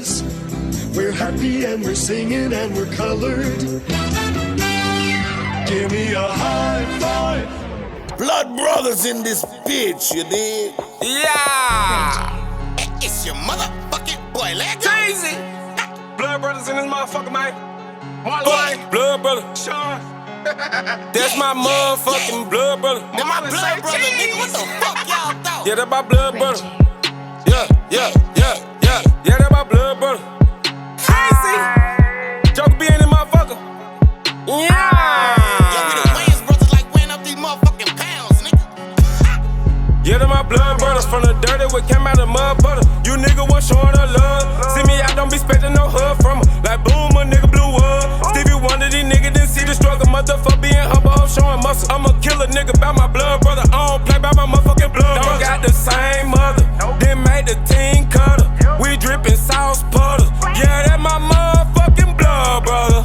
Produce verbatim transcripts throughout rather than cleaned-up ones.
brothers. We're happy and we're singing and we're colored. Give me a high five. Blood brothers in this bitch, you dig? Yeah! It's your motherfucking boy, let go. Crazy! Blood brothers in this motherfucker, man. Marlon, blood brother. Sean. That's my motherfucking blood brother. That's my blood brother, nigga. What the fuck y'all thought? Yeah, that's my blood brother. Yeah, yeah, yeah, yeah. Yeah, that's my blood brother. Crazy! Joker be in this motherfucker. Yeah! Yo, we the Wayans brothers like weighing up these motherfucking pounds, nigga. Yeah, they're my blood brothers from the dirty, we came out of mud butter. You nigga was showing her love. See me out, don't be expecting no hug from her. Like boom, a nigga blew up. Stevie Wonder, these niggas didn't see the struggle. Motherfucker being humble, I'm showing muscle. I'm a killer nigga by my blood brother. I don't play by my motherfucking blood brother. Don't got the same mother, then made the team cutter. We drippin' sauce puddles. Yeah, that my motherfucking blood brother.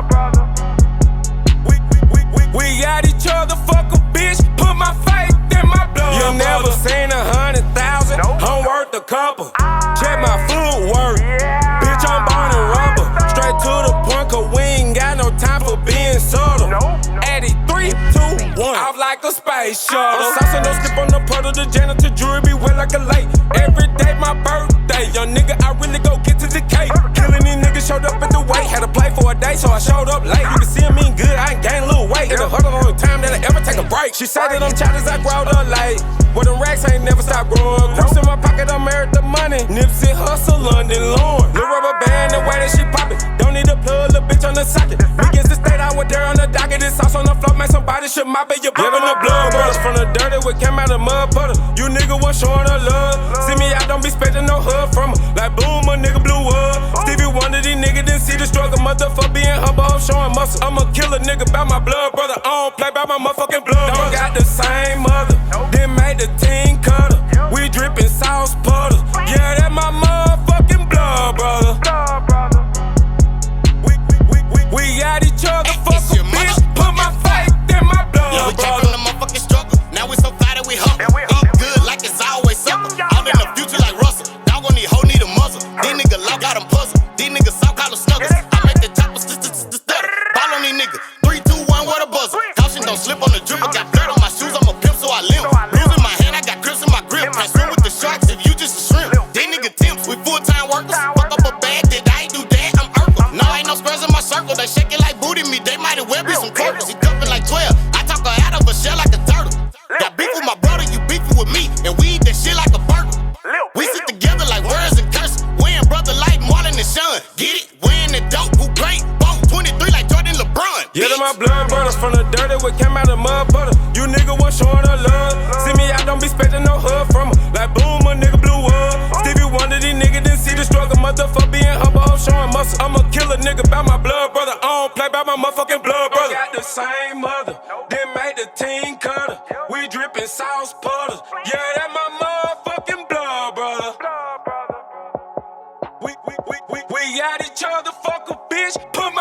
We, we, we, we got each other, fuck a bitch. Put my faith in my blood. You never seen a hundred thousand, I'm worth a couple. Check my footwork, bitch, I'm burning rubber. Straight to the point, cause we ain't got no time for being subtle. eighty-three, two, one, off like a space shuttle. Sauce no skip on the puddle, the janitor jewelry be wet like a lake. Every day my birthday, young nigga, I really go get to the cake. Killing these niggas showed up at the weight, had to play for a day, so I showed up late. You can see me good, I ain't gained a little weight. It'll hurt the only time that I ever take a break. She said that I'm childish, I growed up late. Well, them racks ain't never stop growing. Cross in my pocket, I'm married to money. Nipsey Hustle, London Lorne. Lil' rubber band, the way that she pop it. Don't need a plug, little bitch on the socket. We get the state out with there on the docket. This sauce on the floor, man, somebody should mop it. You bumpin' the blood brothers from the dirty, we came out of mud butter. You nigga was showing her love. See me out, don't be expecting no hug from her. Like boom, a nigga blew up. Stevie Wonder, these niggas didn't see the struggle. Motherfucker being humble, I'm showing muscle. I'm a killer nigga by my blood brother. I don't play by my motherfucking blood brother. Don't got the same mother, then made the team cutter. We drippin' sauce puddles. Yeah, that my motherfucking blood brother. We, we, we, we got each other, fuck a bitch. Put my faith in my blood Yeah, we came brother. from the motherfucking struggle. Now we so fly that we humble. Eat good like it's always supper. All in the future like Russell. Dog on these hoe need a muzzle. These niggas lock out them puzzle. These niggas soft collar snuggles. I make the choppers stutter. Ball on these niggas. Three, two, one, what a buzzer. Caution don't slip on the dribble. Got blood on my shoes, I'm a pimp, so I limp. Blues in my hand, I got grips in my grip. I swim with the sharks if you just a shrimp. These niggas temps, we full-time workers. Fuck up a bag, did I ain't do that, I'm Urkel. No, ain't no squares in my circle. They shake it like booty me. They might as well be some quarters. He cuffin' like twelve. I talk her out of a shell like a turtle. Got beef with my brother, you beefin' with me. And we eat that shit like a burger. We sit together like words and curses. We and brother like Marlon and Sean. Get it? We in the dope, who great? Both twenty-three like Jordan LeBron. Yeah, they're my blood brothers from the dirty, we came out of mud butter. You nigga was showing her love. See me out, don't be expecting no hug from her. Like boom, a nigga blew up. Stevie Wonder, these niggas didn't see the struggle. Motherfucker being humble, I'm showing muscle. I'm a killer nigga by my blood brother. I don't play by my motherfucking blood brother. Got the same mother, then made the team cutter. We drippin' sauce puddles. Yeah, that my motherfucking blood brother. We, we, we, we, we got each other, fuck a bitch. Put